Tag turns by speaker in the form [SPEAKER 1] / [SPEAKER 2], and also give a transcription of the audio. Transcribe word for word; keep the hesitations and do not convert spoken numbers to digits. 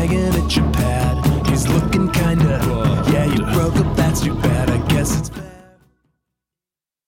[SPEAKER 1] dragging at your pad. He's looking kinda, yeah, you broke up, that's too bad. I guess it's bad.